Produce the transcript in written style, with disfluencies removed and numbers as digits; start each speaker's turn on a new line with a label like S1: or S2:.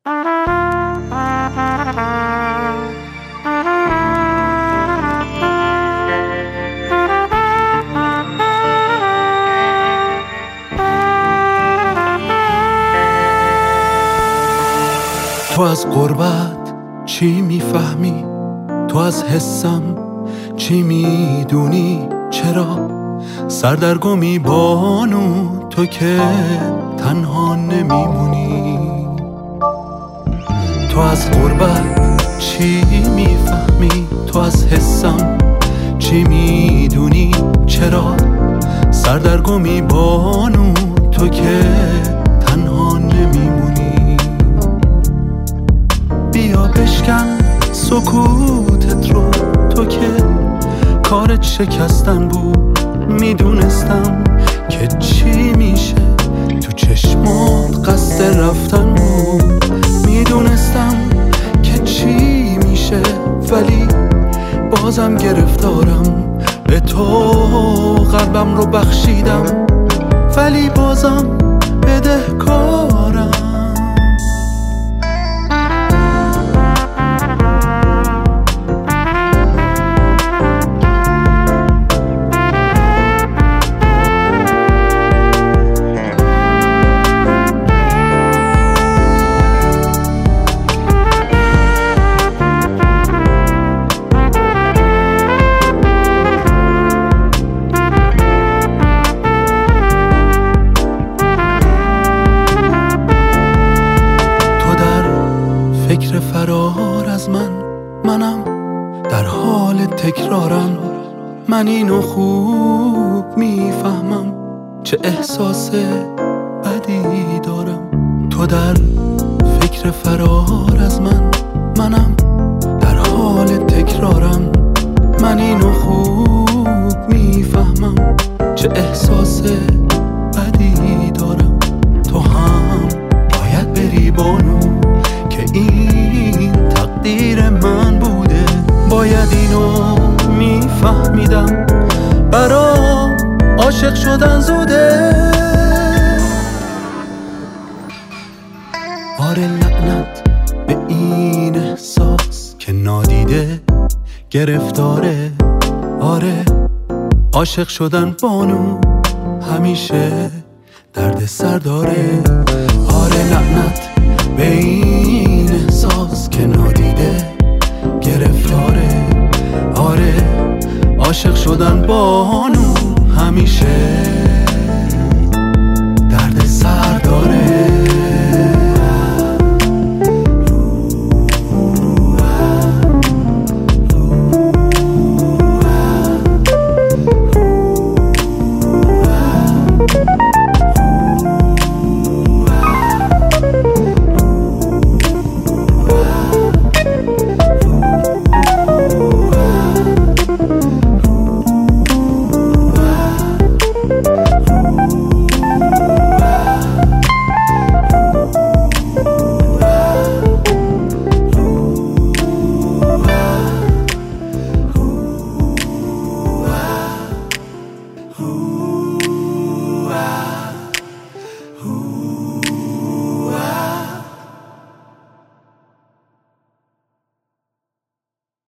S1: تو از غربت چی میفهمی؟ تو از حسم چی میدونی؟ چرا سردرگمی بانو تو که تنها نمیمونی؟ تو از غربت چی میفهمی؟ تو از حسم چی میدونی؟ چرا سردرگمی بانو تو که تنها نمیمونی؟ بیا بشکن سکوتت رو، تو که کارت شکستن بود. میدونستم که چی میشه، تو چشمات قصد رفتن بود. میدونستم که چی میشه، ولی بازم گرفتارم. به تو قلبم رو بخشیدم، ولی بازم بدهکارم. فکر فرار از منم در حال تکرارم. من اینو خوب میفهمم چه احساس بدی دارم. تو در فکر فرار از منم در حال تکرارم. من اینو خوب میفهمم چه احساس بدی دارم. تو هم باید بری بانو که این تقدیر من بوده. باید اینو میفهمیدم، برام عاشق شدن زوده. آره لعنت به این احساس که نادیده گرفتاره. آره عاشق شدن بانو همیشه درد سر داره. آره لعنت به این احساس که نادیده گرفتاره. آره عاشق شدن با